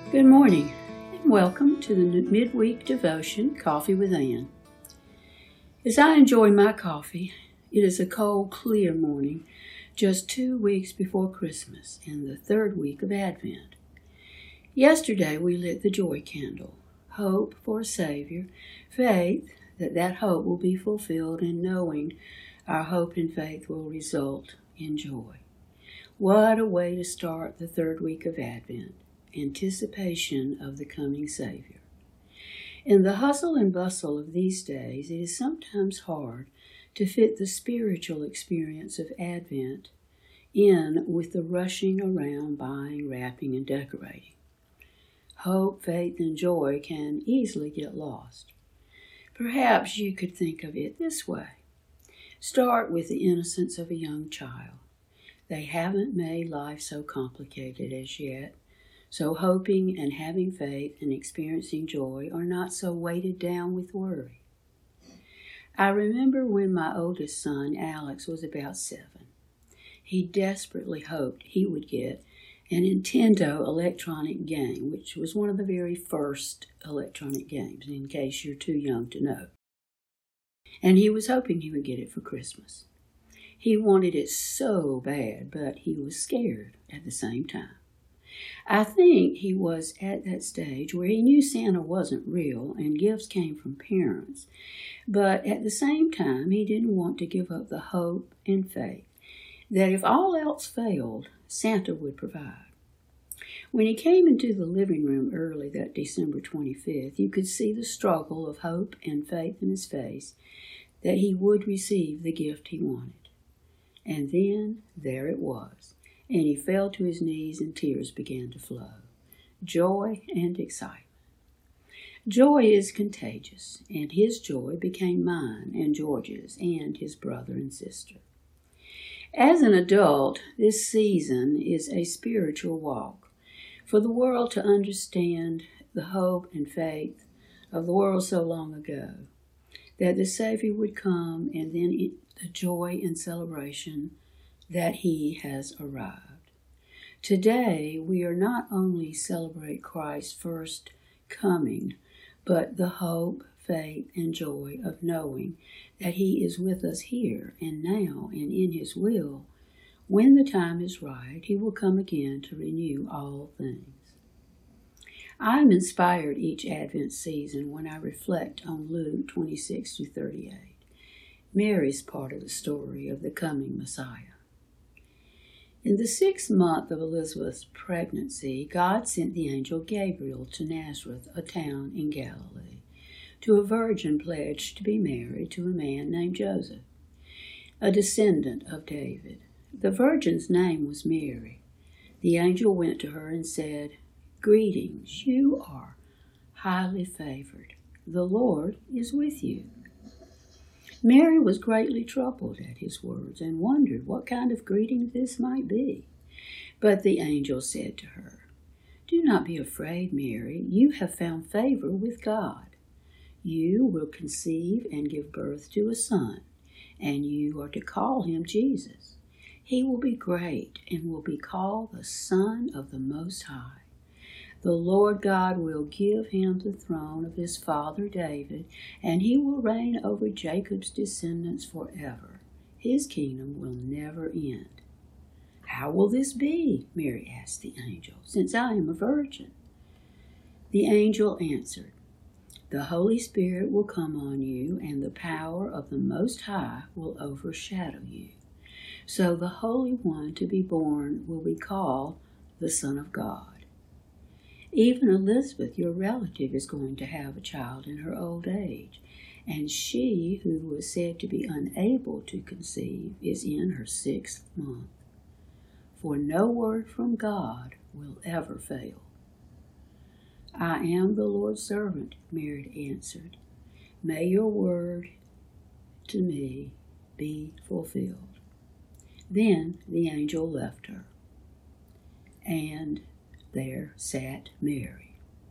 Good morning, and welcome to the midweek devotion, Coffee with Ann. As I enjoy my coffee, it is a cold, clear morning, just 2 weeks before Christmas and the third week of Advent. Yesterday we lit the joy candle, hope for a Savior, faith that hope will be fulfilled, and knowing our hope and faith will result in joy. What a way to start the third week of Advent. Anticipation of the coming Savior. In the hustle and bustle of these days, it is sometimes hard to fit the spiritual experience of Advent in with the rushing around, buying, wrapping, and decorating. Hope, faith, and joy can easily get lost. Perhaps you could think of it this way. Start with the innocence of a young child. They haven't made life so complicated as yet. So hoping and having faith and experiencing joy are not so weighted down with worry. I remember when my oldest son, Alex, was about 7. He desperately hoped he would get a Nintendo electronic game, which was one of the very first electronic games, in case you're too young to know. And he was hoping he would get it for Christmas. He wanted it so bad, but he was scared at the same time. I think he was at that stage where he knew Santa wasn't real and gifts came from parents, but at the same time he didn't want to give up the hope and faith that if all else failed, Santa would provide. When he came into the living room early that December 25th, you could see the struggle of hope and faith in his face that he would receive the gift he wanted. And then there it was. And he fell to his knees and tears began to flow. Joy and excitement. Joy is contagious, and his joy became mine and George's and his brother and sister. As an adult, this season is a spiritual walk. For the world to understand the hope and faith of the world so long ago, that the Savior would come, and then the joy and celebration that he has arrived. Today, we are not only celebrate Christ's first coming, but the hope, faith, and joy of knowing that he is with us here and now and in his will. When the time is right, he will come again to renew all things. I am inspired each Advent season when I reflect on Luke 26-38, Mary's part of the story of the coming Messiah. In the 6th month of Elizabeth's pregnancy, God sent the angel Gabriel to Nazareth, a town in Galilee, to a virgin pledged to be married to a man named Joseph, a descendant of David. The virgin's name was Mary. The angel went to her and said, "Greetings, you are highly favored. The Lord is with you." Mary was greatly troubled at his words and wondered what kind of greeting this might be. But the angel said to her, "Do not be afraid, Mary. You have found favor with God. You will conceive and give birth to a son, and you are to call him Jesus. He will be great and will be called the Son of the Most High. The Lord God will give him the throne of his father David, and he will reign over Jacob's descendants forever. His kingdom will never end." "How will this be?" Mary asked the angel, "since I am a virgin?" The angel answered, "The Holy Spirit will come on you, and the power of the Most High will overshadow you. So the Holy One to be born will be called the Son of God. Even Elizabeth, your relative, is going to have a child in her old age, and she who was said to be unable to conceive is in her 6th month. For no word from God will ever fail." "I am the Lord's servant," Mary answered. "May your word to me be fulfilled." Then the angel left her, and there sat Mary.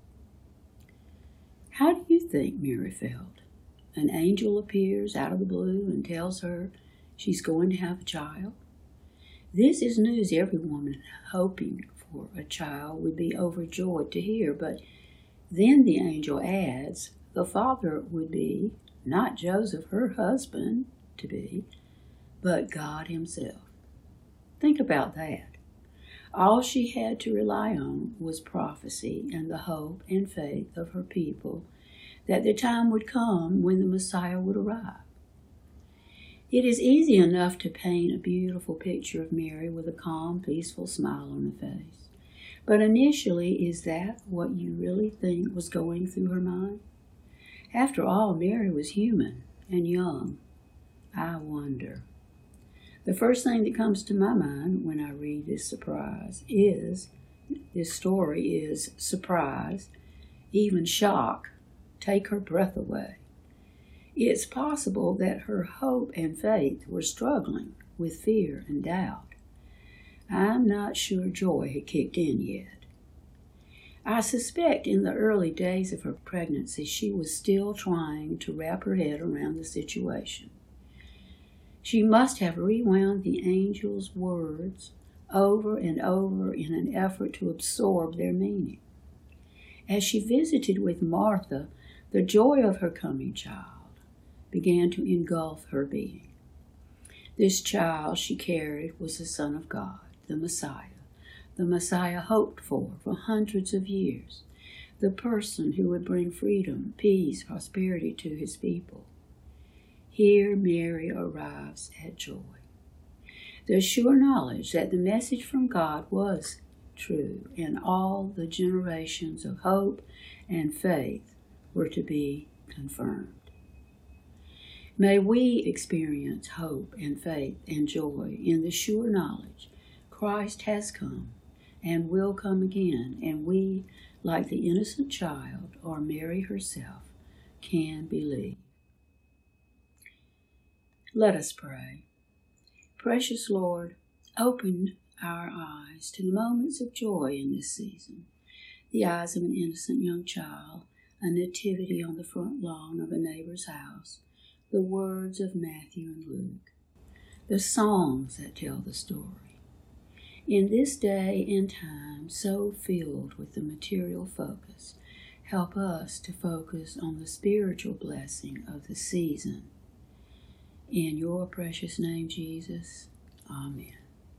How do you think Mary felt? An angel appears out of the blue and tells her she's going to have a child. This is news every woman hoping for a child would be overjoyed to hear, but then the angel adds, the father would be not Joseph, her husband, to be, but God himself. Think about that. All she had to rely on was prophecy and the hope and faith of her people that the time would come when the Messiah would arrive. It is easy enough to paint a beautiful picture of Mary with a calm, peaceful smile on her face. But initially, is that what you really think was going through her mind? After all, Mary was human and young. I wonder. The first thing that comes to my mind when I read this story is surprise, even shock, take her breath away. It's possible that her hope and faith were struggling with fear and doubt. I'm not sure joy had kicked in yet. I suspect in the early days of her pregnancy she was still trying to wrap her head around the situation. She must have rewound the angel's words over and over in an effort to absorb their meaning. As she visited with Martha, the joy of her coming child began to engulf her being. This child she carried was the Son of God, the Messiah hoped for hundreds of years, the person who would bring freedom, peace, prosperity to his people. Here Mary arrives at joy. The sure knowledge that the message from God was true and all the generations of hope and faith were to be confirmed. May we experience hope and faith and joy in the sure knowledge Christ has come and will come again, and we, like the innocent child or Mary herself, can believe. Let us pray. Precious Lord, open our eyes to the moments of joy in this season, the eyes of an innocent young child, a nativity on the front lawn of a neighbor's house, the words of Matthew and Luke, the songs that tell the story. In this day and time so filled with the material focus, help us to focus on the spiritual blessing of the season. In your precious name, Jesus, amen.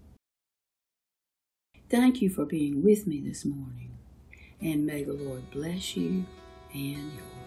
Thank you for being with me this morning, and may the Lord bless you and yours.